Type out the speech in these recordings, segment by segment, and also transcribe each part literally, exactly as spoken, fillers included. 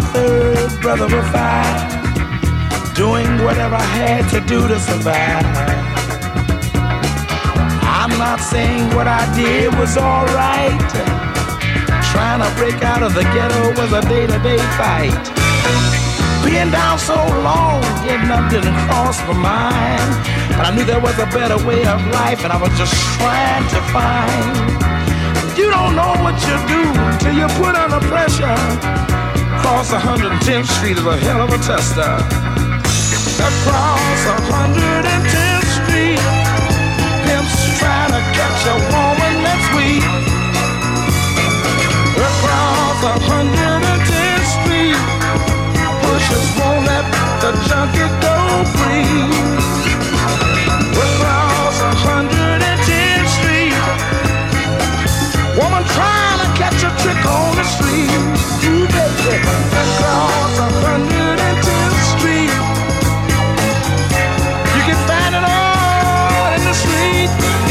third brother of five, doing whatever I had to do to survive. I'm not saying what I did was alright. Trying to break out of the ghetto was a day-to-day fight. Being down so long, getting up didn't cross my mind. But I knew there was a better way of life, and I was just trying to find. You don't know what you do till you put under pressure. Across one hundred tenth Street is a hell of a tester. Across one hundred tenth Street, pimps trying to catch a woman that's weak. Across one hundred tenth Street, pushers won't let the junkie go free. Across one hundred tenth Street, woman trying to catch a trick on the street. Ooh, baby. Across one hundred tenth Street, you can find it all in the street.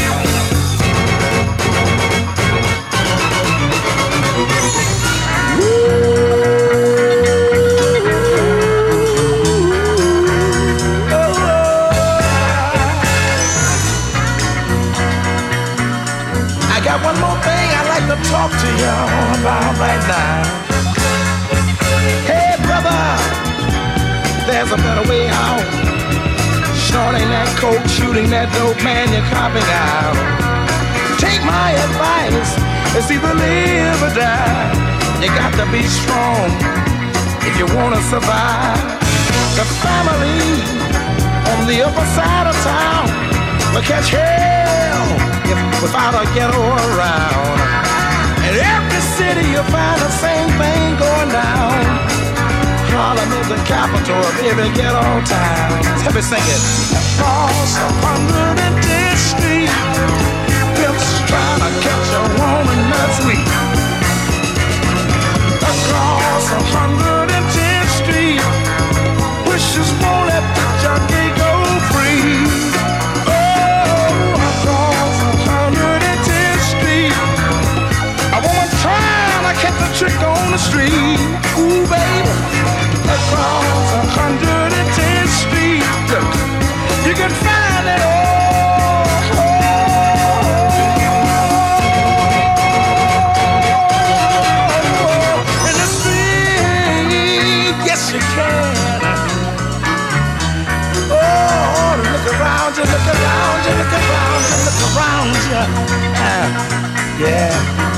One more thing I'd like to talk to y'all about right now. Hey brother, there's a better way out. Shorting that coke, shooting that dope, man, you're copping out. Take my advice, it's either live or die. You got to be strong if you wanna survive. The family on the upper side of town will catch hell if, without a ghetto around. In every city you'll find the same thing going down. Harlem is the capital of every ghetto town. Let me sing it. Across one hundred tenth Street, pimps trying to catch a woman that's weak. Across one hundred tenth Street, wishes won't let the junkie go free. Catch a trick on the street, ooh baby. Across one hundred tenth Street, look, you can find it all. In the street, yes you can. Oh, look around you, look around you, look around you, look around you. Uh, yeah.